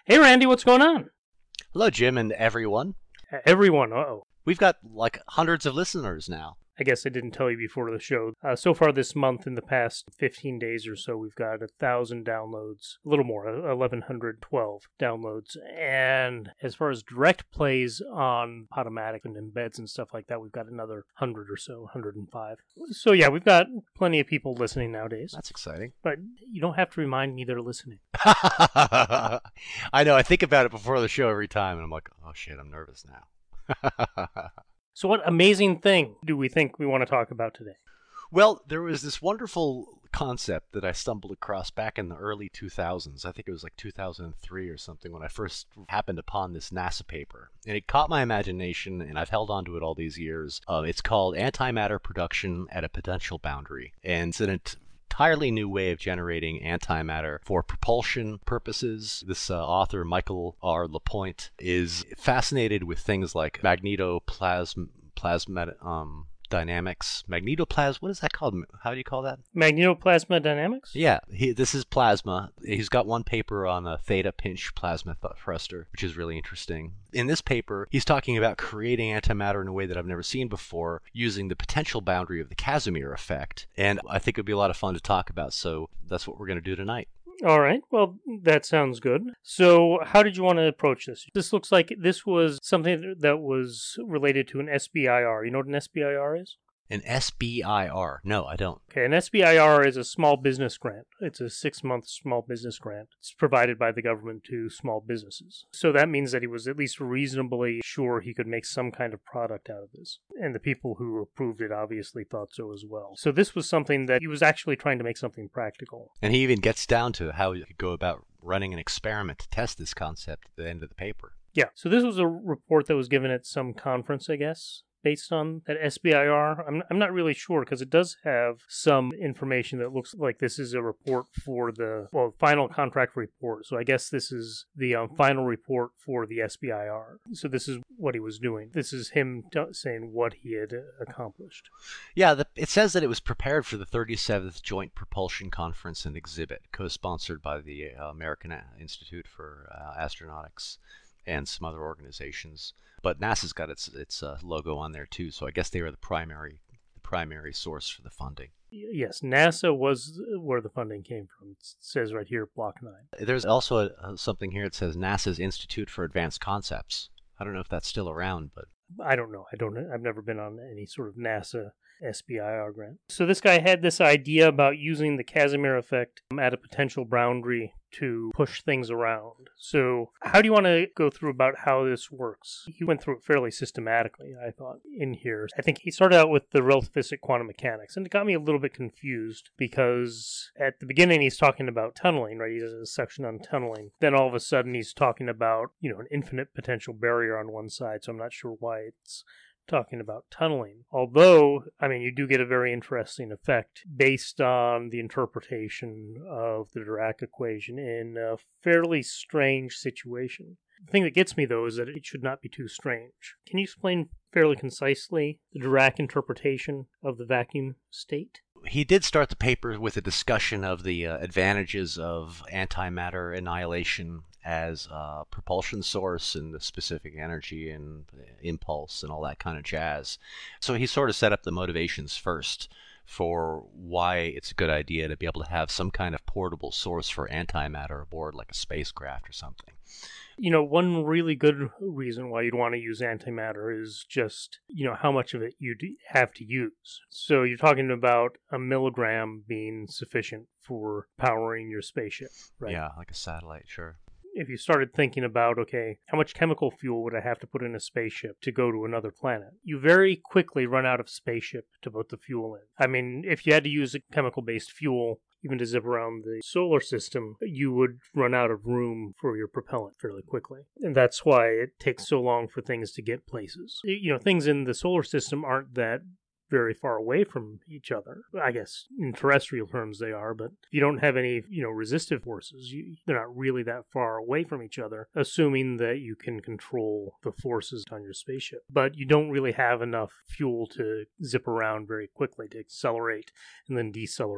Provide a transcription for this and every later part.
Hey, Randy, what's going on? Hello, Jim, and everyone. Everyone, uh-oh. We've got like hundreds of listeners now. I guess I didn't tell you before the show. So far this month, in the past 15 days or so, we've got 1,000 downloads, a little more, 1,112 downloads. And as far as direct plays on Podomatic and embeds and stuff like that, we've got another 100 or so, 105. So yeah, we've got plenty of people listening nowadays. That's exciting. But you don't have to remind me they're listening. I know, I think about it before the show every time, and I'm like, oh shit, I'm nervous now. So what amazing thing do we think we want to talk about today? Well, there was this wonderful concept that I stumbled across back in the early 2000s. I think it was like 2003 or something when I first happened upon this NASA paper. And it caught my imagination, and I've held on to it all these years. It's called Antimatter Production at a Potential Boundary. And it's an entirely new way of generating antimatter for propulsion purposes. This author, Michael R. Lapointe, is fascinated with things like magnetoplasma dynamics. What is that called? How do you call that? Magnetoplasma dynamics? Yeah, this is plasma. He's got one paper on a theta pinch plasma thruster, which is really interesting. In this paper, he's talking about creating antimatter in a way that I've never seen before, using the potential boundary of the Casimir effect. And I think it would be a lot of fun to talk about, so that's what we're going to do tonight. All right. Well, that sounds good. So, how did you want to approach this? This looks like this was something that was related to an SBIR. You know what an SBIR is? An SBIR? No, I don't. Okay, an SBIR is a small business grant. It's a 6-month small business grant. It's provided by the government to small businesses. So that means that he was at least reasonably sure he could make some kind of product out of this. And the people who approved it obviously thought so as well. So this was something that he was actually trying to make something practical. And he even gets down to how you could go about running an experiment to test this concept at the end of the paper. Yeah, so this was a report that was given at some conference, I guess, based on that SBIR. I'm not really sure because it does have some information that looks like this is a report for the final contract report. So I guess this is the final report for the SBIR. So this is what he was doing. This is him saying what he had accomplished. Yeah, it says that it was prepared for the 37th Joint Propulsion Conference and Exhibit, co-sponsored by the American Institute for Astronautics and some other organizations. But NASA's got its logo on there too, so I guess they were the primary source for the funding. Yes, NASA was where the funding came from. It says right here, Block 9. There's also something here that says NASA's Institute for Advanced Concepts. I don't know if that's still around, but I don't know. I've never been on any sort of NASA SBIR grant. So this guy had this idea about using the Casimir effect at a potential boundary to push things around. So how do you want to go through about how this works? He went through it fairly systematically, I thought, in here. I think he started out with the relativistic quantum mechanics, and it got me a little bit confused because at the beginning he's talking about tunneling, right? He has a section on tunneling. Then all of a sudden he's talking about, an infinite potential barrier on one side, so I'm not sure why it's talking about tunneling. Although, you do get a very interesting effect based on the interpretation of the Dirac equation in a fairly strange situation. The thing that gets me, though, is that it should not be too strange. Can you explain fairly concisely the Dirac interpretation of the vacuum state? He did start the paper with a discussion of the advantages of antimatter annihilation as a propulsion source and the specific energy and impulse and all that kind of jazz. So he sort of set up the motivations first for why it's a good idea to be able to have some kind of portable source for antimatter aboard, like a spacecraft or something. One really good reason why you'd want to use antimatter is just, how much of it you have to use. So you're talking about a milligram being sufficient for powering your spaceship, right? Yeah, like a satellite, sure. If you started thinking about, okay, how much chemical fuel would I have to put in a spaceship to go to another planet? You very quickly run out of spaceship to put the fuel in. If you had to use a chemical-based fuel, even to zip around the solar system, you would run out of room for your propellant fairly quickly. And that's why it takes so long for things to get places. Things in the solar system aren't that very far away from each other. I guess in terrestrial terms they are, but if you don't have any, resistive forces, they're not really that far away from each other, assuming that you can control the forces on your spaceship. But you don't really have enough fuel to zip around very quickly to accelerate and then decelerate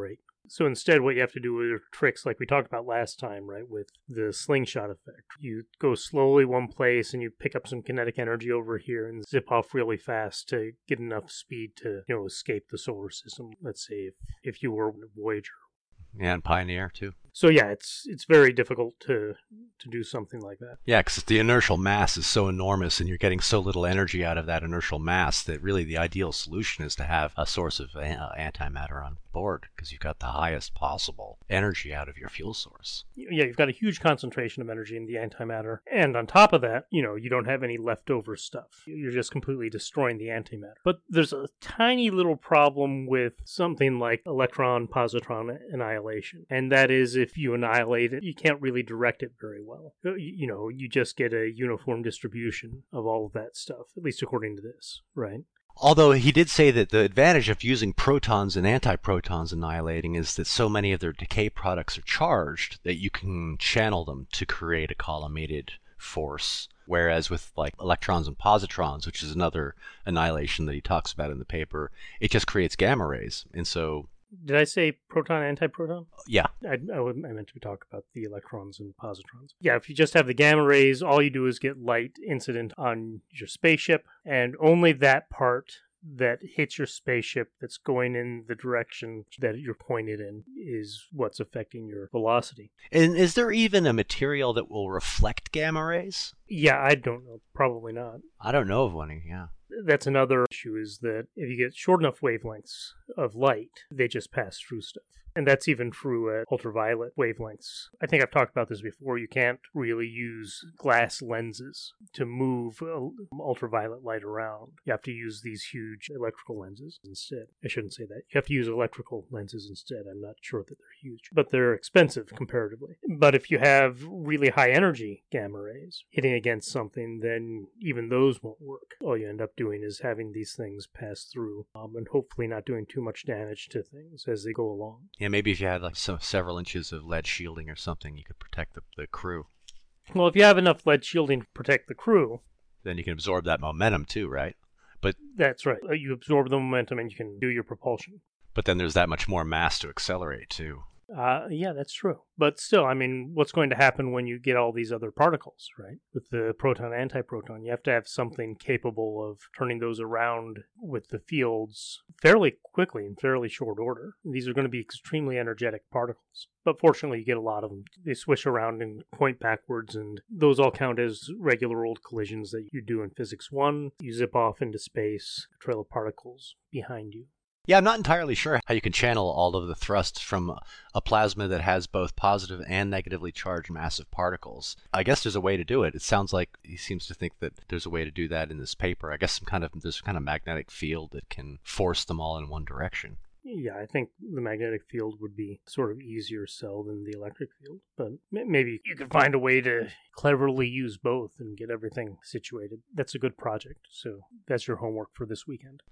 So instead, what you have to do are tricks like we talked about last time, right, with the slingshot effect. You go slowly one place and you pick up some kinetic energy over here and zip off really fast to get enough speed to, escape the solar system. Let's say if you were a Voyager. Yeah, and Pioneer, too. So yeah, it's very difficult to do something like that. Yeah, because the inertial mass is so enormous and you're getting so little energy out of that inertial mass that really the ideal solution is to have a source of antimatter on board because you've got the highest possible energy out of your fuel source. Yeah, you've got a huge concentration of energy in the antimatter. And on top of that, you don't have any leftover stuff. You're just completely destroying the antimatter. But there's a tiny little problem with something like electron-positron annihilation. And that is if you annihilate it, you can't really direct it very well. You just get a uniform distribution of all of that stuff, at least according to this, right? Although he did say that the advantage of using protons and antiprotons annihilating is that so many of their decay products are charged that you can channel them to create a collimated force. Whereas with like electrons and positrons, which is another annihilation that he talks about in the paper, it just creates gamma rays. And so... Did I say proton, antiproton? Yeah. I meant to talk about the electrons and positrons. Yeah, if you just have the gamma rays, all you do is get light incident on your spaceship, and only that part that hits your spaceship that's going in the direction that you're pointed in is what's affecting your velocity. And is there even a material that will reflect gamma rays? Yeah, I don't know. Probably not. I don't know of one, yeah. That's another issue, is that if you get short enough wavelengths of light, they just pass through stuff. And that's even true at ultraviolet wavelengths. I think I've talked about this before. You can't really use glass lenses to move ultraviolet light around. You have to use these huge electrical lenses instead. I shouldn't say that. You have to use electrical lenses instead. I'm not sure that they're huge, but they're expensive comparatively. But if you have really high energy gamma rays hitting against something, then even those won't work. All you end up doing is having these things pass through and hopefully not doing too much damage to things as they go along. Yeah, maybe if you had like several inches of lead shielding or something, you could protect the crew. Well, if you have enough lead shielding to protect the crew, then you can absorb that momentum too, right? But that's right. You absorb the momentum and you can do your propulsion. But then there's that much more mass to accelerate too. Yeah, that's true. But still, I mean, what's going to happen when you get all these other particles, right? With the proton, antiproton, you have to have something capable of turning those around with the fields fairly quickly in fairly short order. These are going to be extremely energetic particles. But fortunately, you get a lot of them. They swish around and point backwards, and those all count as regular old collisions that you do in Physics 1. You zip off into space, a trail of particles behind you. Yeah, I'm not entirely sure how you can channel all of the thrust from a plasma that has both positive and negatively charged massive particles. I guess there's a way to do it. It sounds like he seems to think that there's a way to do that in this paper. I guess there's some kind of magnetic field that can force them all in one direction. Yeah, I think the magnetic field would be sort of easier sell than the electric field. But maybe you could find a way to cleverly use both and get everything situated. That's a good project. So that's your homework for this weekend.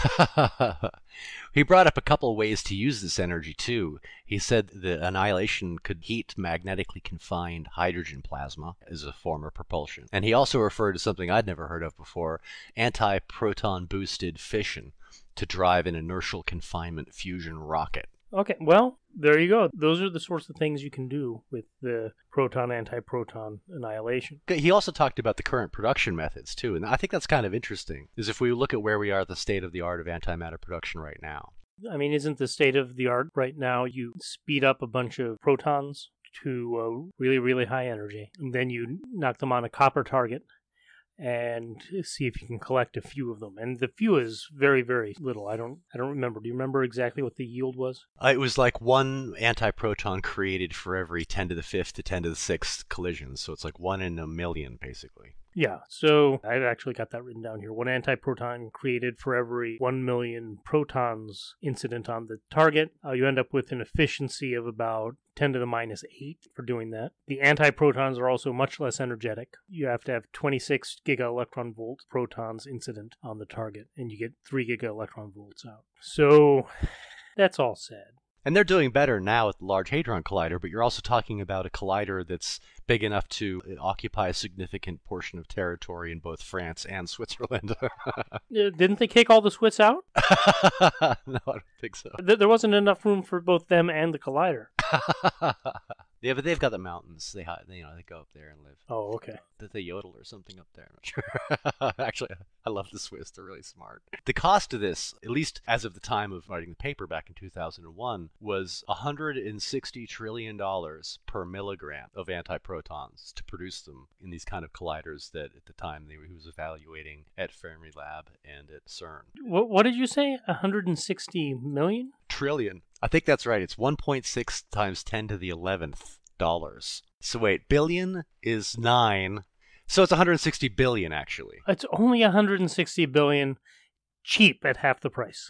He brought up a couple ways to use this energy, too. He said the annihilation could heat magnetically confined hydrogen plasma as a form of propulsion. And he also referred to something I'd never heard of before, antiproton boosted fission, to drive an inertial confinement fusion rocket. Okay, well, there you go. Those are the sorts of things you can do with the proton-antiproton annihilation. He also talked about the current production methods, too, and I think that's kind of interesting, is if we look at where we are at the state of the art of antimatter production right now. I mean, isn't the state of the art right now you speed up a bunch of protons to really, really high energy, and then you knock them on a copper target, and see if you can collect a few of them. And the few is very, very little. I don't remember. Do you remember exactly what the yield was? It was like one antiproton created for every 10 to the 5th to 10 to the 6th collisions. So it's like 1 in a million, basically. Yeah, so I've actually got that written down here. One antiproton created for every 1 million protons incident on the target. You end up with an efficiency of about 10 to the minus 8 for doing that. The antiprotons are also much less energetic. You have to have 26 giga-electron volt protons incident on the target, and you get 3 giga-electron volts out. So that's all sad. And they're doing better now at the Large Hadron Collider, but you're also talking about a collider that's big enough to occupy a significant portion of territory in both France and Switzerland. Didn't they kick all the Swiss out? No, I don't think so. There wasn't enough room for both them and the Collider. Yeah, but they've got the mountains. They go up there and live. Oh, okay. They yodel or something up there. I'm not sure. Actually, I love the Swiss. They're really smart. The cost of this, at least as of the time of writing the paper back in 2001, was $160 trillion per milligram of antiprotons to produce them in these kind of colliders that at the time he was evaluating at Fermilab and at CERN. What did you say? 160 million? Trillion. I think that's right. It's 1.6 times 10 to the 11th dollars. So wait, billion is 9. So it's 160 billion, actually. It's only 160 billion, cheap at half the price.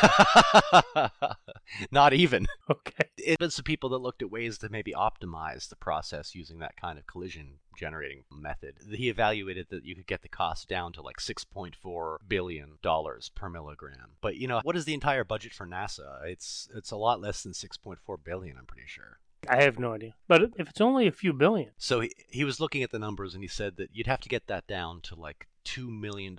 Not even. Okay. It was the people that looked at ways to maybe optimize the process using that kind of collision generating method. He evaluated that you could get the cost down to like $6.4 billion per milligram. But what is the entire budget for NASA? It's a lot less than $6.4 billion, I'm pretty sure. I have no idea. But if it's only a few billion. So he was looking at the numbers and he said that you'd have to get that down to like $2 million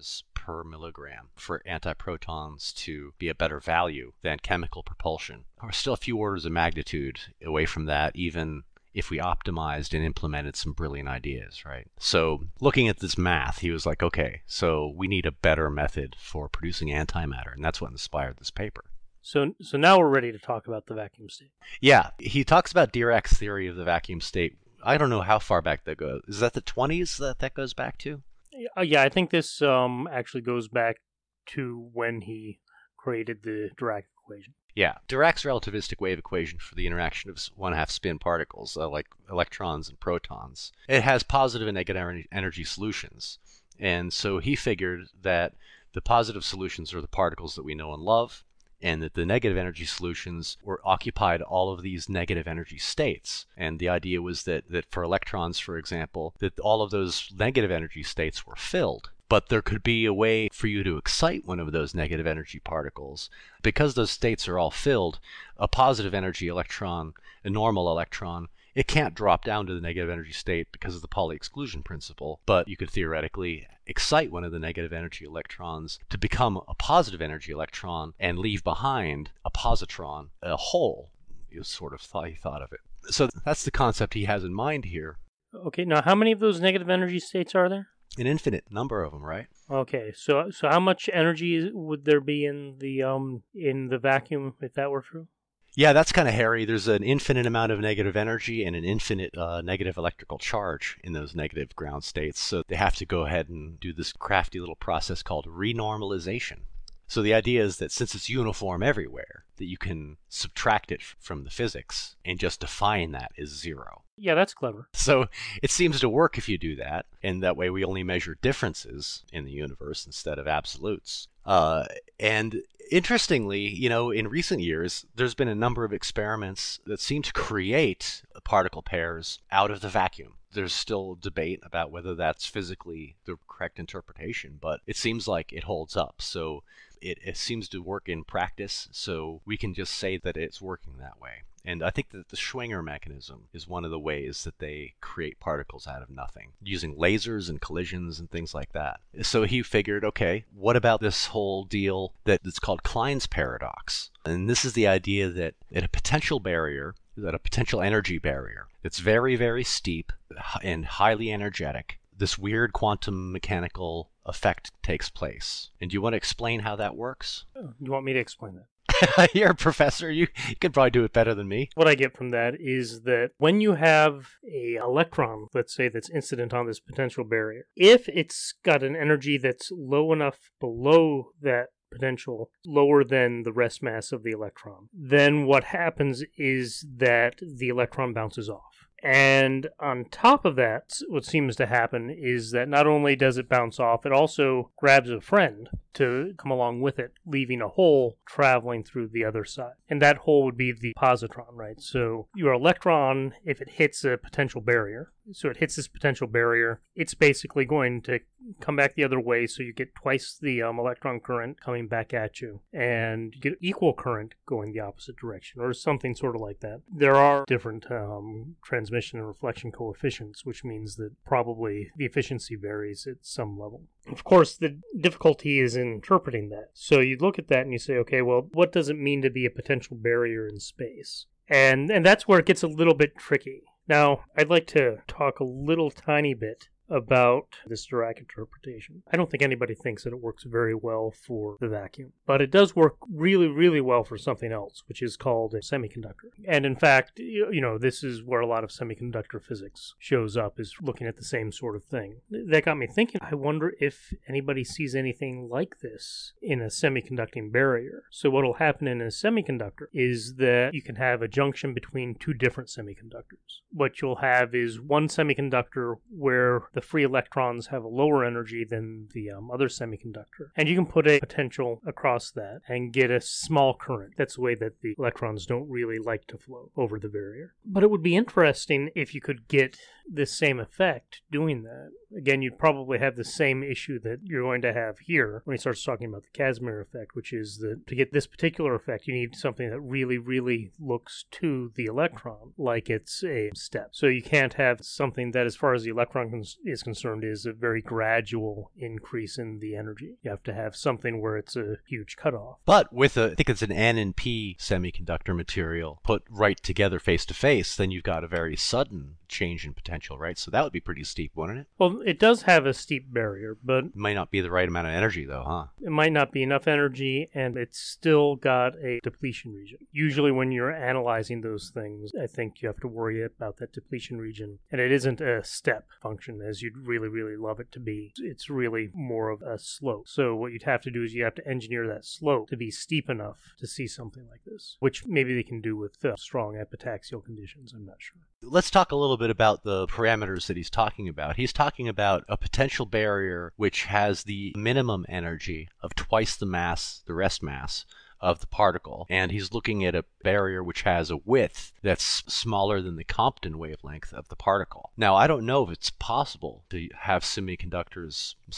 per milligram for antiprotons to be a better value than chemical propulsion. We're still a few orders of magnitude away from that, even if we optimized and implemented some brilliant ideas, right? So looking at this math, he was like, okay, so we need a better method for producing antimatter, and that's what inspired this paper. So now we're ready to talk about the vacuum state. Yeah, he talks about Dirac's theory of the vacuum state. I don't know how far back that goes. Is that the 20s that goes back to? Yeah, I think this actually goes back to when he created the Dirac equation. Yeah, Dirac's relativistic wave equation for the interaction of 1/2 spin particles, like electrons and protons, it has positive and negative energy solutions. And so he figured that the positive solutions are the particles that we know and love, and that the negative energy solutions occupied all of these negative energy states. And the idea was that for electrons, for example, that all of those negative energy states were filled. But there could be a way for you to excite one of those negative energy particles. Because those states are all filled, a positive energy electron, a normal electron, it can't drop down to the negative energy state because of the Pauli exclusion principle, but you could theoretically excite one of the negative energy electrons to become a positive energy electron and leave behind a positron, a hole. He thought of it. So that's the concept he has in mind here. Okay, now how many of those negative energy states are there? An infinite number of them, right? Okay, so how much energy would there be in the vacuum if that were true? Yeah, that's kind of hairy. There's an infinite amount of negative energy and an infinite negative electrical charge in those negative ground states. So they have to go ahead and do this crafty little process called renormalization. So the idea is that since it's uniform everywhere, that you can subtract it from the physics and just define that as 0. Yeah, that's clever. So it seems to work if you do that, and that way we only measure differences in the universe instead of absolutes. And interestingly, in recent years, there's been a number of experiments that seem to create particle pairs out of the vacuum. There's still debate about whether that's physically the correct interpretation, but it seems like it holds up. So it seems to work in practice, so we can just say that it's working that way. And I think that the Schwinger mechanism is one of the ways that they create particles out of nothing, using lasers and collisions and things like that. So he figured, okay, what about this whole deal that's called Klein's paradox? And this is the idea that at a potential energy barrier that's very, very steep and highly energetic, this weird quantum mechanical effect takes place. And do you want to explain how that works? You want me to explain that? You're a professor. You could probably do it better than me. What I get from that is that when you have an electron, let's say, that's incident on this potential barrier, if it's got an energy that's low enough below that potential, lower than the rest mass of the electron, then what happens is that the electron bounces off. And on top of that, what seems to happen is that not only does it bounce off, it also grabs a friend to come along with it, leaving a hole traveling through the other side. And that hole would be the positron, right? So your electron, if it hits a potential barrier, so it hits this potential barrier, it's basically going to come back the other way, so you get twice the electron current coming back at you, and you get equal current going the opposite direction, or something sort of like that. There are different transmission and reflection coefficients, which means that probably the efficiency varies at some level. Of course, the difficulty is in interpreting that. So you look at that and you say, okay, well, what does it mean to be a potential barrier in space? And that's where it gets a little bit tricky. Now, I'd like to talk a little tiny bit about this Dirac interpretation. I don't think anybody thinks that it works very well for the vacuum, but it does work really, really well for something else, which is called a semiconductor. And in fact, this is where a lot of semiconductor physics shows up, is looking at the same sort of thing. That got me thinking, I wonder if anybody sees anything like this in a semiconducting barrier. So what will happen in a semiconductor is that you can have a junction between two different semiconductors. What you'll have is one semiconductor where the free electrons have a lower energy than the other semiconductor. And you can put a potential across that and get a small current. That's the way that the electrons don't really like to flow over the barrier. But it would be interesting if you could get this same effect doing that. Again, you'd probably have the same issue that you're going to have here when he starts talking about the Casimir effect, which is that to get this particular effect, you need something that really, really looks to the electron like it's a step. So you can't have something that, as far as the electron is concerned, is a very gradual increase in the energy. You have to have something where it's a huge cutoff. But with I think it's an N and P semiconductor material put right together face to face, then you've got a very sudden change in potential, right? So that would be pretty steep, wouldn't it? Well, it does have a steep barrier, but it might not be the right amount of energy, though, huh? It might not be enough energy, and it's still got a depletion region. Usually when you're analyzing those things, I think you have to worry about that depletion region. And it isn't a step function as you'd really, really love it to be. It's really more of a slope. So what you'd have to do is you have to engineer that slope to be steep enough to see something like this, which maybe they can do with strong epitaxial conditions. I'm not sure. Let's talk a little bit about the parameters that he's talking about. He's talking about a potential barrier which has the minimum energy of twice the mass, the rest mass, of the particle, and he's looking at a barrier which has a width that's smaller than the Compton wavelength of the particle. Now, I don't know if it's possible to have semiconductor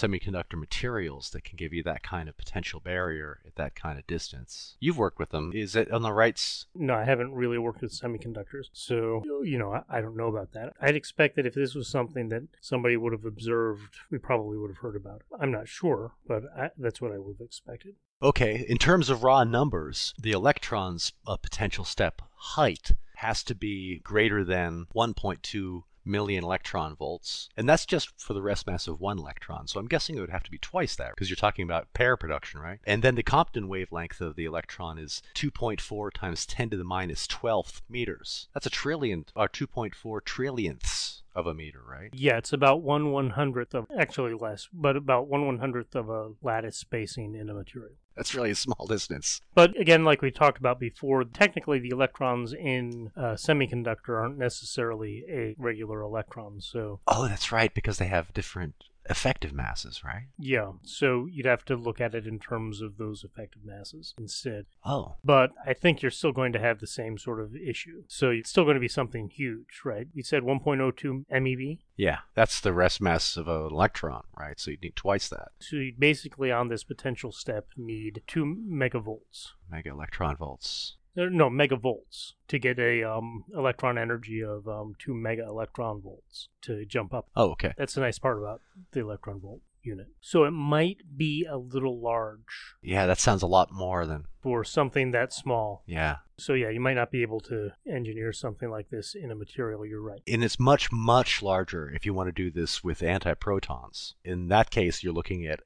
materials that can give you that kind of potential barrier at that kind of distance. You've worked with them. Is it on the right? No, I haven't really worked with semiconductors, so, I don't know about that. I'd expect that if this was something that somebody would have observed, we probably would have heard about it. I'm not sure, but that's what I would have expected. Okay, in terms of raw numbers, the electron's potential step height has to be greater than 1.2 million electron volts, and that's just for the rest mass of one electron. So I'm guessing it would have to be twice that, because you're talking about pair production, right? And then the Compton wavelength of the electron is 2.4 times 10 to the minus 12th meters. That's a trillion, or 2.4 trillionths of a meter, right? Yeah, it's about 1/100th of, actually less, but about 1/100th of a lattice spacing in a material. That's really a small distance. But again, like we talked about before, technically the electrons in a semiconductor aren't necessarily a regular electron, so... Oh, that's right, because they have different effective masses, right? Yeah, so you'd have to look at it in terms of those effective masses instead. Oh. But I think you're still going to have the same sort of issue. So it's still going to be something huge, right? You said 1.02 MeV? Yeah, that's the rest mass of an electron, right? So you'd need twice that. So you basically, on this potential step, need 2 megavolts. Mega electron volts. No, megavolts to get a electron energy of 2 mega electron volts to jump up. Oh, okay. That's the nice part about the electron volt unit. So it might be a little large. Yeah, that sounds a lot more than... for something that small. Yeah. So yeah, you might not be able to engineer something like this in a material, you're right. And it's much, much larger if you want to do this with antiprotons. In that case, you're looking at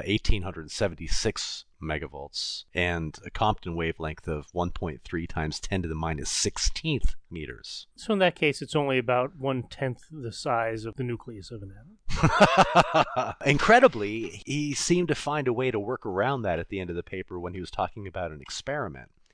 1876 megavolts and a Compton wavelength of 1.3 times 10 to the minus 16th meters. So in that case, it's only about 1/10 the size of the nucleus of an atom. Incredibly, he seemed to find a way to work around that at the end of the paper when he was talking about an experiment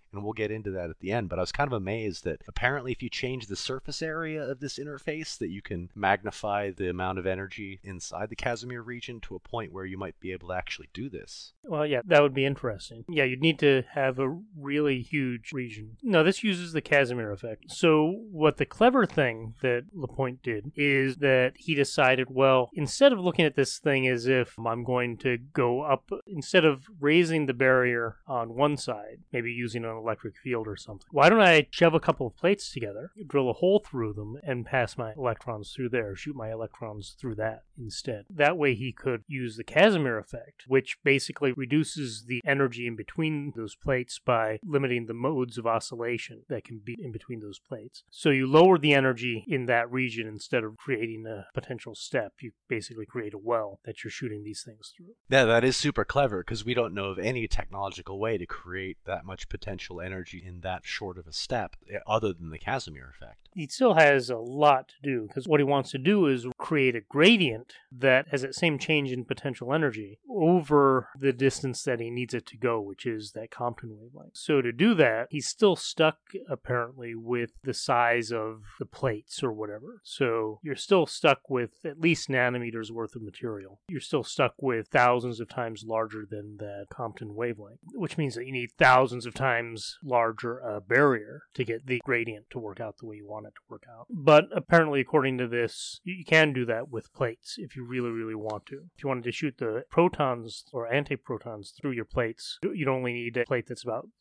and we'll get into that at the end. But I was kind of amazed that apparently if you change the surface area of this interface, that you can magnify the amount of energy inside the Casimir region to a point where you might be able to actually do this. Well, yeah, that would be interesting. Yeah, you'd need to have a really huge region. No, this uses the Casimir effect. So what the clever thing that Lapointe did is that he decided, well, instead of looking at this thing as if I'm going to go up, instead of raising the barrier on one side, maybe using an electric field or something, why don't I shove a couple of plates together, drill a hole through them, and pass my electrons through there, shoot my electrons through that instead. That way he could use the Casimir effect, which basically reduces the energy in between those plates by limiting the modes of oscillation that can be in between those plates. So you lower the energy in that region instead of creating a potential step. You basically create a well that you're shooting these things through. Yeah, that is super clever because we don't know of any technological way to create that much potential energy in that short of a step other than the Casimir effect. He still has a lot to do because what he wants to do is create a gradient that has that same change in potential energy over the distance that he needs it to go, which is that Compton wavelength. So to do that, he's still stuck apparently with the size of the plates or whatever. So you're still stuck with at least nanometers worth of material. You're still stuck with thousands of times larger than that Compton wavelength, which means that you need thousands of times larger barrier to get the gradient to work out the way you want it to work out. But apparently, according to this, you can do that with plates if you really, really want to. If you wanted to shoot the protons or antiprotons through your plates, you'd only need a plate that's about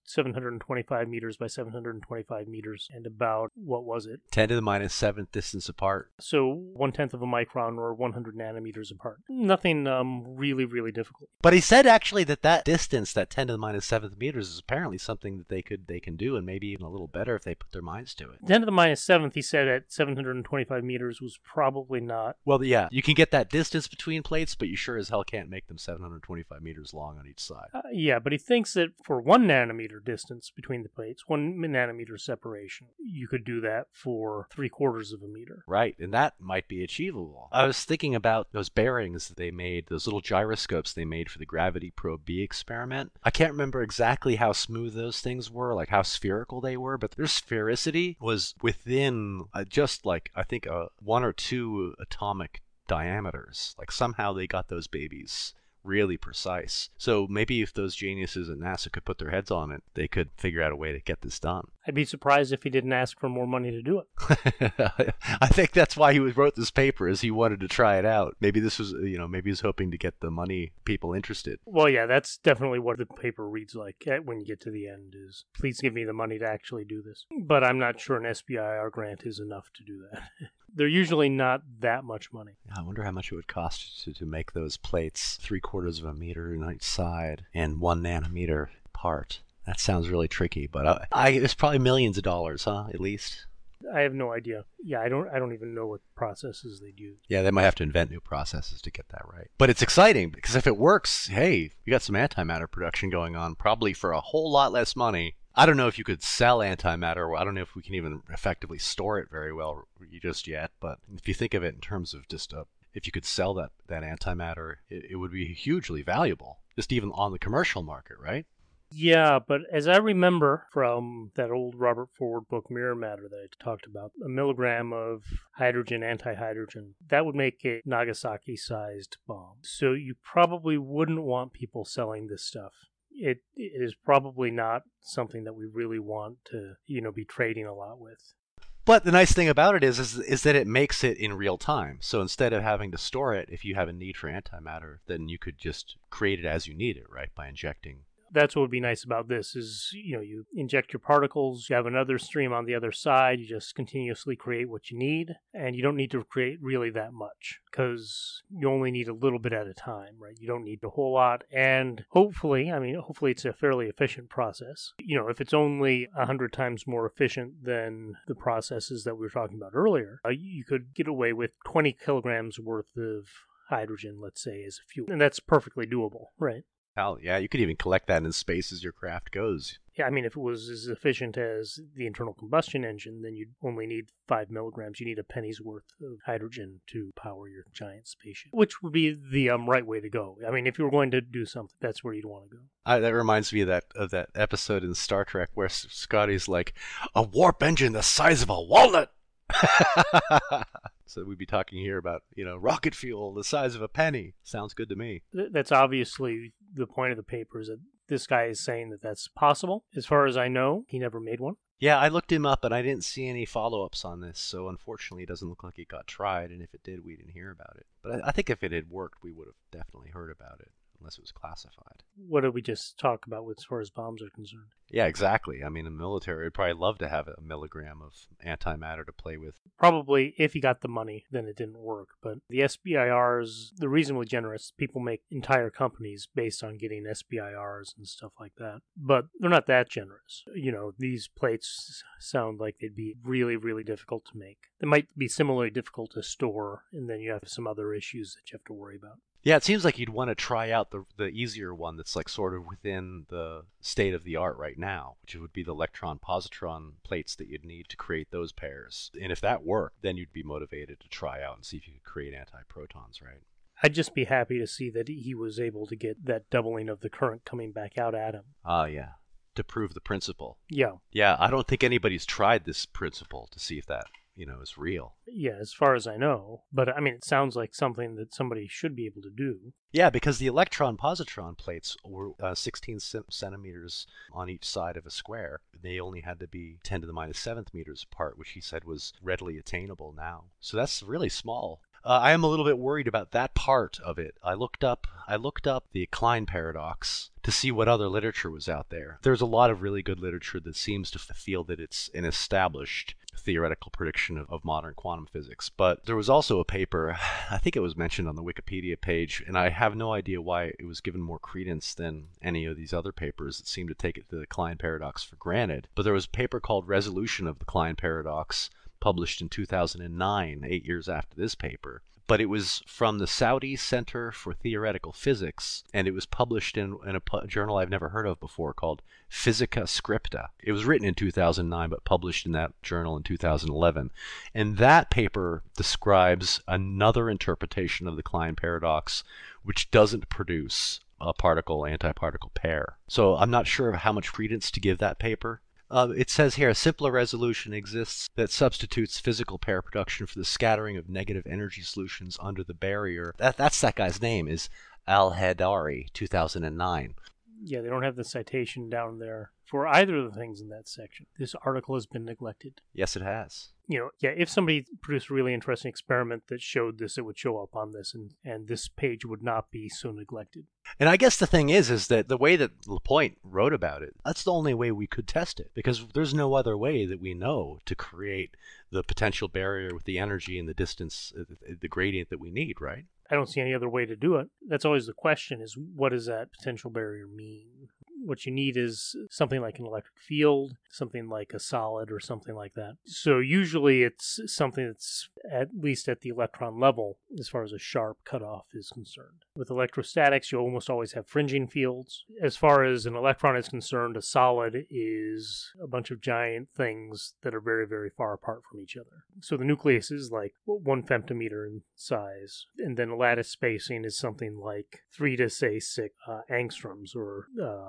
725 meters by 725 meters and about, what was it? 10 to the minus 7th distance apart. So 1/10 of a micron or 100 nanometers apart. Nothing really, really difficult. But he said actually that distance, that 10 to the minus 7th meters, is apparently something that they can do, and maybe even a little better if they put their minds to it. 10 to the minus 7th, he said at 725 meters was probably not. Well, yeah, you can get that distance between plates, but you sure as hell can't make them 725 meters long on each side. Yeah, but he thinks that for 1 nanometer distance between the plates, 1 nanometer separation, you could do that for 3/4 of a meter. Right, and that might be achievable. I was thinking about those bearings that they made, those little gyroscopes they made for the Gravity Probe B experiment. I can't remember exactly how smooth those things were, like how spherical they were, but their sphericity was within just like, I think, 1 or 2 atomic diameters. Like somehow they got those babies really precise. So maybe if those geniuses at NASA could put their heads on it, they could figure out a way to get this done. I'd be surprised if he didn't ask for more money to do it. I think that's why he wrote this paper, is he wanted to try it out. Maybe this was, maybe he's hoping to get the money, people interested. Well, yeah, that's definitely what the paper reads like when you get to the end is, please give me the money to actually do this. But I'm not sure an SBIR grant is enough to do that. They're usually not that much money. I wonder how much it would cost to make those plates 3/4 of a meter on each side and 1 nanometer apart. That sounds really tricky, but it's probably millions of dollars, huh? At least. I have no idea. Yeah, I don't even know what processes they'd use. Yeah, they might have to invent new processes to get that right. But it's exciting because if it works, hey, you got some antimatter production going on, probably for a whole lot less money. I don't know if you could sell antimatter. I don't know if we can even effectively store it very well just yet. But if you think of it in terms of just if you could sell that antimatter, it would be hugely valuable, just even on the commercial market, right? Yeah, but as I remember from that old Robert Forward book, Mirror Matter, that I talked about, a milligram of hydrogen, antihydrogen, that would make a Nagasaki-sized bomb. So you probably wouldn't want people selling this stuff. It is probably not something that we really want to, be trading a lot with. But the nice thing about it is that it makes it in real time. So instead of having to store it, if you have a need for antimatter, then you could just create it as you need it, right, by injecting. That's what would be nice about this is, you inject your particles, you have another stream on the other side, you just continuously create what you need, and you don't need to create really that much because you only need a little bit at a time, right? You don't need a whole lot, and hopefully it's a fairly efficient process. If it's only 100 times more efficient than the processes that we were talking about earlier, you could get away with 20 kilograms worth of hydrogen, let's say, as a fuel, and that's perfectly doable, right? Hell, yeah, you could even collect that in space as your craft goes. Yeah, I mean, if it was as efficient as the internal combustion engine, then you'd only need 5 milligrams. You need a penny's worth of hydrogen to power your giant spaceship, which would be the right way to go. I mean, if you were going to do something, that's where you'd want to go. That reminds me of that episode in Star Trek where Scotty's like, a warp engine the size of a walnut. So we'd be talking here about, rocket fuel the size of a penny. Sounds good to me. That's obviously the point of the paper, is that this guy is saying that that's possible. As far as I know, he never made one. Yeah, I looked him up and I didn't see any follow-ups on this, so unfortunately it doesn't look like it got tried, and if it did, we didn't hear about it. But I think if it had worked, we would have definitely heard about it, unless it was classified. What did we just talk about as far as bombs are concerned? Yeah, exactly. I mean, the military would probably love to have a milligram of antimatter to play with. Probably, if you got the money, then it didn't work. But the SBIRs, they're reasonably generous. People make entire companies based on getting SBIRs and stuff like that. But they're not that generous. These plates sound like they'd be really, really difficult to make. They might be similarly difficult to store, and then you have some other issues that you have to worry about. Yeah, it seems like you'd want to try out the easier one that's like sort of within the state of the art right now, which would be the electron-positron plates that you'd need to create those pairs. And if that worked, then you'd be motivated to try out and see if you could create antiprotons, right? I'd just be happy to see that he was able to get that doubling of the current coming back out at him. Yeah. To prove the principle. Yeah. Yeah, I don't think anybody's tried this principle to see if that is real. Yeah, as far as I know. But, I mean, it sounds like something that somebody should be able to do. Yeah, because the electron-positron plates were 16 centimeters on each side of a square. They only had to be 10 to the minus 7th meters apart, which he said was readily attainable now. So that's really small. I am a little bit worried about that part of it. I looked up the Klein paradox to see what other literature was out there. There's a lot of really good literature that seems to feel that it's an established theoretical prediction of modern quantum physics. But there was also a paper, I think it was mentioned on the Wikipedia page, and I have no idea why it was given more credence than any of these other papers that seem to take the Klein paradox for granted. But there was a paper called Resolution of the Klein Paradox, published in 2009, 8 years after this paper. But it was from the Saudi Center for Theoretical Physics, and it was published in a journal I've never heard of before called Physica Scripta. It was written in 2009, but published in that journal in 2011. And that paper describes another interpretation of the Klein paradox, which doesn't produce a particle-antiparticle pair. So I'm not sure of how much credence to give that paper. It says here, a simpler resolution exists that substitutes physical pair production for the scattering of negative energy solutions under the barrier. That's that guy's name, is Al-Hadari, 2009. Yeah, they don't have the citation down there for either of the things in that section. This article has been neglected. Yes, it has. If somebody produced a really interesting experiment that showed this, it would show up on this, and this page would not be so neglected. And I guess the thing is that the way that Lapointe wrote about it, that's the only way we could test it, because there's no other way that we know to create the potential barrier with the energy and the distance, the gradient that we need, right? I don't see any other way to do it. That's always the question, is what does that potential barrier mean? What you need is something like an electric field, something like a solid or something like that. So usually it's something that's at least at the electron level as far as a sharp cutoff is concerned. With electrostatics, you almost always have fringing fields. As far as an electron is concerned, a solid is a bunch of giant things that are very, very far apart from each other. So the nucleus is like 1 femtometer in size, and then lattice spacing is something like 3 to say 6 angstroms, or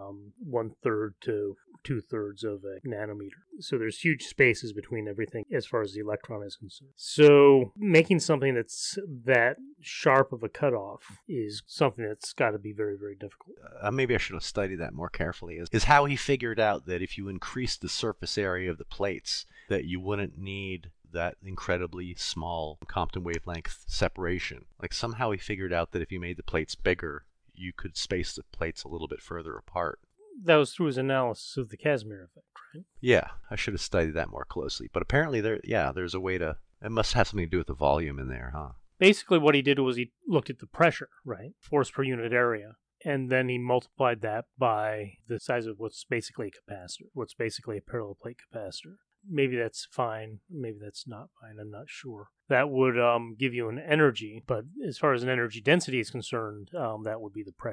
1/3 to 2/3 of a nanometer. So there's huge spaces between everything as far as the electron is concerned. So making something that's that sharp of a cutoff is something that's got to be very, very difficult. Maybe I should have studied that more carefully, is how he figured out that if you increase the surface area of the plates, that you wouldn't need that incredibly small Compton wavelength separation. Like somehow he figured out that if you made the plates bigger, you could space the plates a little bit further apart. That was through his analysis of the Casimir effect, right? Yeah, I should have studied that more closely. But apparently there's a way to, it must have something to do with the volume in there, huh? Basically what he did was he looked at the pressure, right? Force per unit area. And then he multiplied that by the size of what's basically a capacitor, what's basically a parallel plate capacitor. Maybe that's fine. Maybe that's not fine. I'm not sure. That would give you an energy, but as far as an energy density is concerned, that would be the pressure.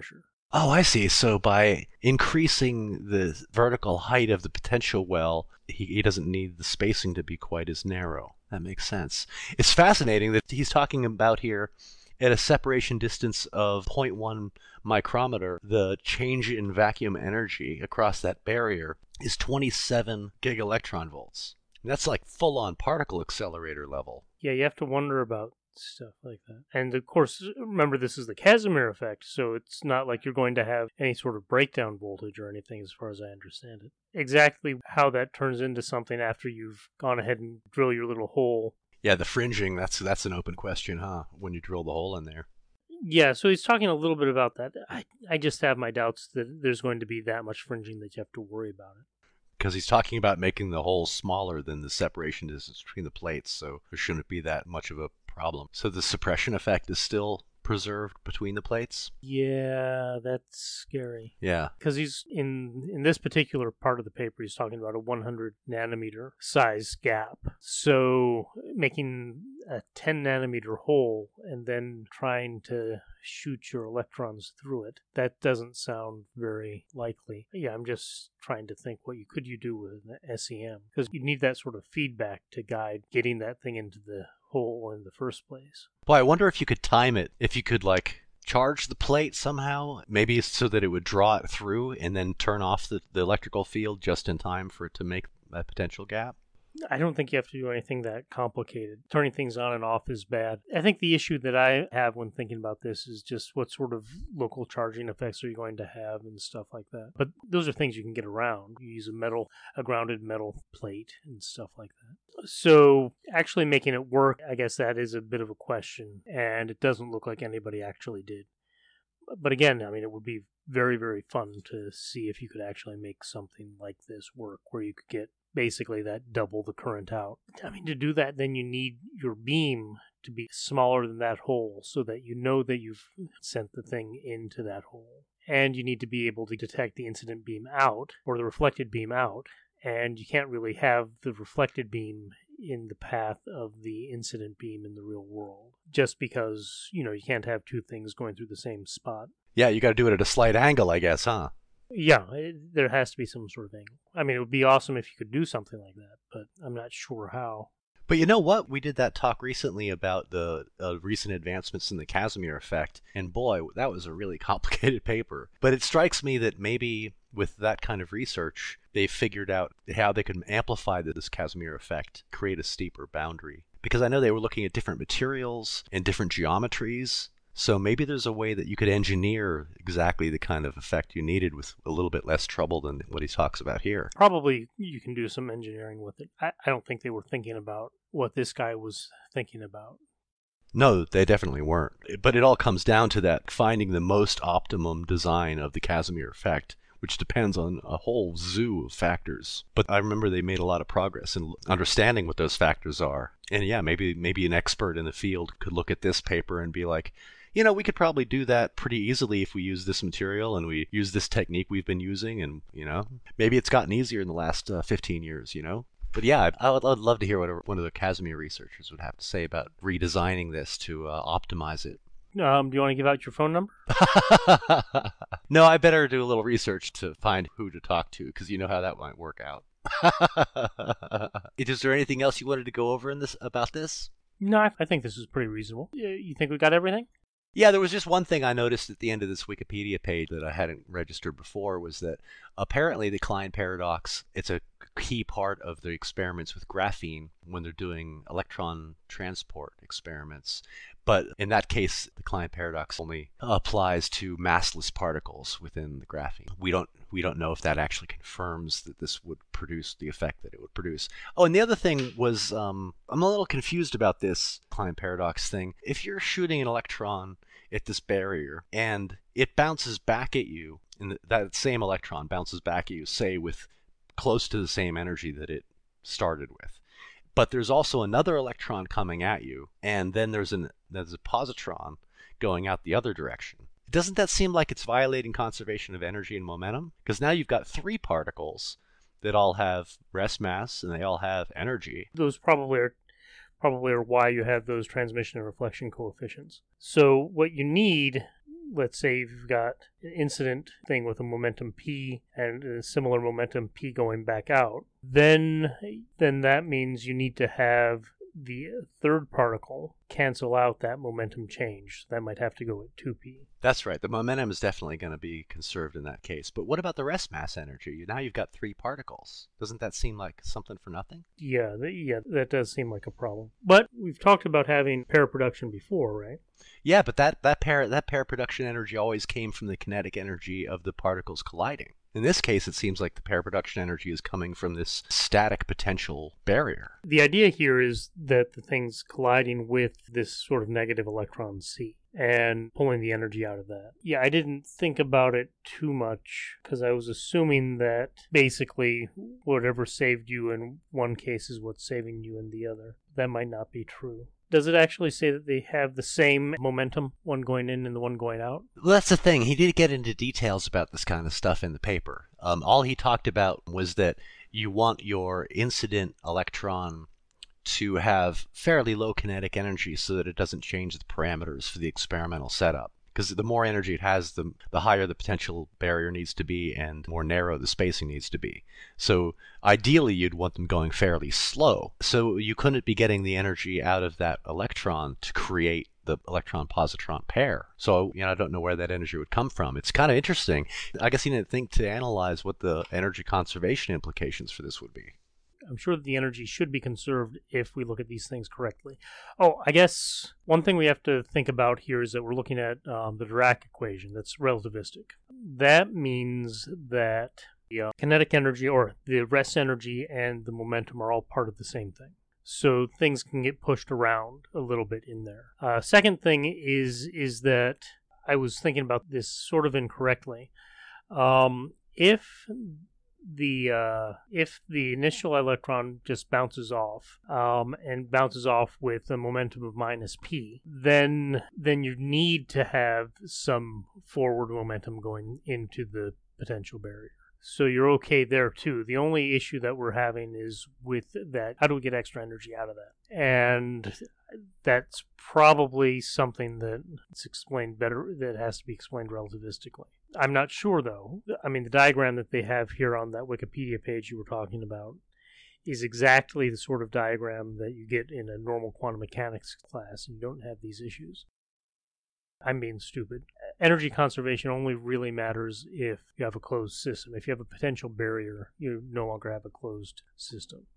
Oh, I see. So by increasing the vertical height of the potential well, he doesn't need the spacing to be quite as narrow. That makes sense. It's fascinating that he's talking about here at a separation distance of zero point 0.1 micrometer, the change in vacuum energy across that barrier is 27 gigaelectron volts. And that's like full on particle accelerator level. Yeah, you have to wonder about stuff like that. And of course, remember this is the Casimir effect, so it's not like you're going to have any sort of breakdown voltage or anything as far as I understand it. Exactly how that turns into something after you've gone ahead and drill your little hole. Yeah, the fringing, that's an open question, huh? When you drill the hole in there. Yeah, so he's talking a little bit about that. I just have my doubts that there's going to be that much fringing that you have to worry about it. Because he's talking about making the hole smaller than the separation distance between the plates, so there shouldn't be that much of a problem. So the suppression effect is still preserved between the plates? Yeah, that's scary. Yeah. Because he's in this particular part of the paper, he's talking about a 100 nanometer size gap. So making a 10 nanometer hole and then trying to shoot your electrons through it, that doesn't sound very likely. Yeah, I'm just trying to think what could you do with an SEM, because you need that sort of feedback to guide getting that thing into the hole in the first place. Boy, I wonder if you could time it. If you could, like, charge the plate somehow, maybe so that it would draw it through and then turn off the electrical field just in time for it to make a potential gap. I don't think you have to do anything that complicated. Turning things on and off is bad. I think the issue that I have when thinking about this is just what sort of local charging effects are you going to have and stuff like that. But those are things you can get around. You use a grounded metal plate and stuff like that. So actually making it work, I guess that is a bit of a question, and it doesn't look like anybody actually did. But again, I mean, it would be very, very fun to see if you could actually make something like this work, where you could get basically that double the current out. I mean, to do that, then you need your beam to be smaller than that hole so that you know that you've sent the thing into that hole. And you need to be able to detect the incident beam out, or the reflected beam out. And you can't really have the reflected beam in the path of the incident beam in the real world, just because, you can't have two things going through the same spot. Yeah, you got to do it at a slight angle, I guess, huh? Yeah, there has to be some sort of angle. I mean, it would be awesome if you could do something like that, but I'm not sure how. But you know what? We did that talk recently about the recent advancements in the Casimir effect, and boy, that was a really complicated paper. But it strikes me that maybe with that kind of research, they figured out how they could amplify this Casimir effect, create a steeper boundary. Because I know they were looking at different materials and different geometries. So maybe there's a way that you could engineer exactly the kind of effect you needed with a little bit less trouble than what he talks about here. Probably you can do some engineering with it. I don't think they were thinking about what this guy was thinking about. No, they definitely weren't. But it all comes down to that finding the most optimum design of the Casimir effect, which depends on a whole zoo of factors. But I remember they made a lot of progress in understanding what those factors are. And yeah, maybe an expert in the field could look at this paper and be like, we could probably do that pretty easily if we use this material and we use this technique we've been using. And, maybe it's gotten easier in the last 15 years, But yeah, I'd love to hear what one of the Casimir researchers would have to say about redesigning this to optimize it. Do you want to give out your phone number? No, I better do a little research to find who to talk to, because you know how that might work out. Is there anything else you wanted to go over about this? No, I think this is pretty reasonable. You think we got everything? Yeah, there was just one thing I noticed at the end of this Wikipedia page that I hadn't registered before, was that apparently the Klein paradox, it's a key part of the experiments with graphene when they're doing electron transport experiments. But in that case, the Klein paradox only applies to massless particles within the graphene. We don't know if that actually confirms that this would produce the effect that it would produce. Oh, and the other thing was, I'm a little confused about this Klein paradox thing. If you're shooting an electron at this barrier and it bounces back at you, and that same electron bounces back at you, say with close to the same energy that it started with, but there's also another electron coming at you, and then there's a positron going out the other direction. Doesn't that seem like it's violating conservation of energy and momentum? Because now you've got three particles that all have rest mass and they all have energy. Those probably are why you have those transmission and reflection coefficients. So what you need let's say you've got an incident thing with a momentum p and a similar momentum p going back out, then that means you need to have the third particle cancel out that momentum change. That might have to go at 2p. That's right. The momentum is definitely going to be conserved in that case. But what about the rest mass energy? Now you've got 3 particles. Doesn't that seem like something for nothing? Yeah, that does seem like a problem. But we've talked about having pair production before, right? Yeah, but that pair production energy always came from the kinetic energy of the particles colliding. In this case, it seems like the pair production energy is coming from this static potential barrier. The idea here is that the thing's colliding with this sort of negative electron C and pulling the energy out of that. Yeah, I didn't think about it too much because I was assuming that basically whatever saved you in one case is what's saving you in the other. That might not be true. Does it actually say that they have the same momentum, one going in and the one going out? Well, that's the thing. He did get into details about this kind of stuff in the paper. All he talked about was that you want your incident electron to have fairly low kinetic energy so that it doesn't change the parameters for the experimental setup. Because the more energy it has, the higher the potential barrier needs to be and the more narrow the spacing needs to be. So ideally you'd want them going fairly slow. So you couldn't be getting the energy out of that electron to create the electron-positron pair. So, I don't know where that energy would come from. It's kind of interesting. I guess he didn't think to analyze what the energy conservation implications for this would be. I'm sure that the energy should be conserved if we look at these things correctly. Oh, I guess one thing we have to think about here is that we're looking at the Dirac equation that's relativistic. That means that the kinetic energy or the rest energy and the momentum are all part of the same thing. So things can get pushed around a little bit in there. Second thing is that I was thinking about this sort of incorrectly. If the initial electron just bounces off and bounces off with a momentum of minus p, then you need to have some forward momentum going into the potential barrier. So you're okay there too. The only issue that we're having is with that, how do we get extra energy out of that? And that's probably something that's explained better, that has to be explained relativistically. I'm not sure, though. I mean, the diagram that they have here on that Wikipedia page you were talking about is exactly the sort of diagram that you get in a normal quantum mechanics class, and you don't have these issues. I'm being stupid. Energy conservation only really matters if you have a closed system. If you have a potential barrier, you no longer have a closed system.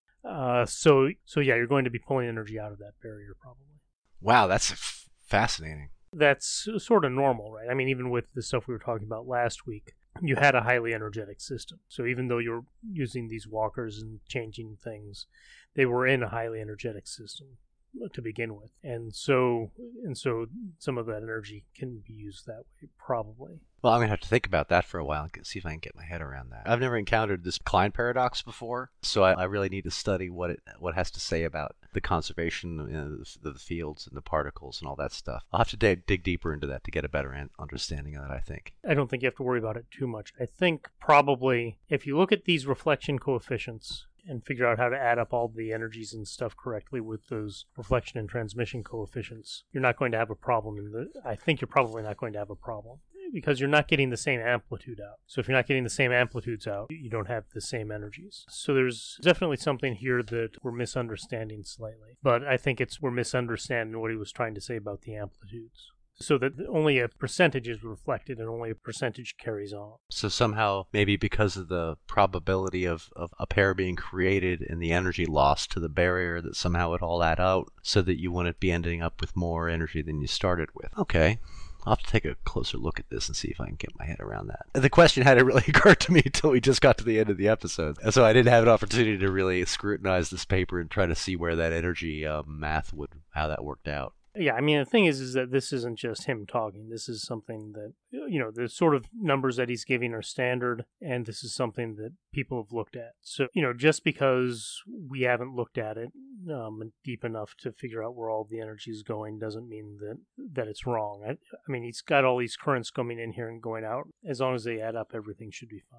So yeah, you're going to be pulling energy out of that barrier probably. Wow, that's fascinating. That's sort of normal, right? I mean, even with the stuff we were talking about last week, you had a highly energetic system. So even though you're using these walkers and changing things, they were in a highly energetic system to begin with. And so some of that energy can be used that way, probably. Well, I'm going to have to think about that for a while and see if I can get my head around that. I've never encountered this Klein paradox before, so I really need to study what it has to say about the conservation of the fields and the particles and all that stuff. I'll have to dig deeper into that to get a better understanding of that, I think. I don't think you have to worry about it too much. I think probably if you look at these reflection coefficients and figure out how to add up all the energies and stuff correctly with those reflection and transmission coefficients, you're not going to have a problem. I think you're probably not going to have a problem because you're not getting the same amplitude out. So if you're not getting the same amplitudes out, you don't have the same energies. So there's definitely something here that we're misunderstanding slightly. But I think we're misunderstanding what he was trying to say about the amplitudes. So that only a percentage is reflected and only a percentage carries on. So somehow, maybe because of the probability of a pair being created and the energy lost to the barrier, that somehow it all add out so that you wouldn't be ending up with more energy than you started with. Okay. I'll have to take a closer look at this and see if I can get my head around that. The question hadn't really occurred to me until we just got to the end of the episode. And so I didn't have an opportunity to really scrutinize this paper and try to see where that energy math how that worked out. Yeah, I mean, the thing is that this isn't just him talking. This is something that, the sort of numbers that he's giving are standard, and this is something that people have looked at. So, just because we haven't looked at it deep enough to figure out where all the energy is going doesn't mean that it's wrong. I mean, he's got all these currents coming in here and going out. As long as they add up, everything should be fine.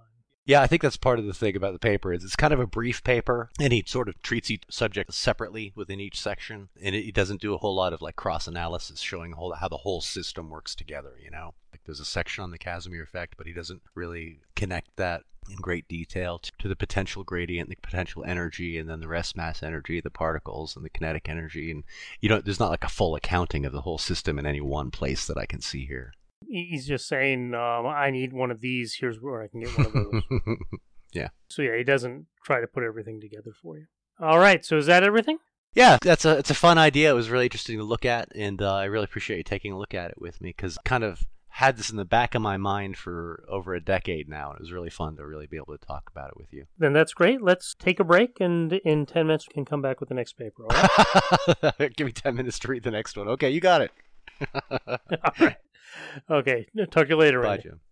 Yeah, I think that's part of the thing about the paper is it's kind of a brief paper, and he sort of treats each subject separately within each section, and he doesn't do a whole lot of like cross analysis showing how the whole system works together. Like there's a section on the Casimir effect, but he doesn't really connect that in great detail to the potential gradient, the potential energy, and then the rest mass energy, the particles, and the kinetic energy, and there's not like a full accounting of the whole system in any one place that I can see here. He's just saying, I need one of these. Here's where I can get one of those. Yeah. So yeah, he doesn't try to put everything together for you. All right. So is that everything? Yeah, it's a fun idea. It was really interesting to look at, and I really appreciate you taking a look at it with me because I kind of had this in the back of my mind for over a decade now, and it was really fun to really be able to talk about it with you. Then that's great. Let's take a break, and in 10 minutes we can come back with the next paper. All right? Give me 10 minutes to read the next one. Okay, you got it. All right. Okay. Talk to you later, Bye, Randy. Jim.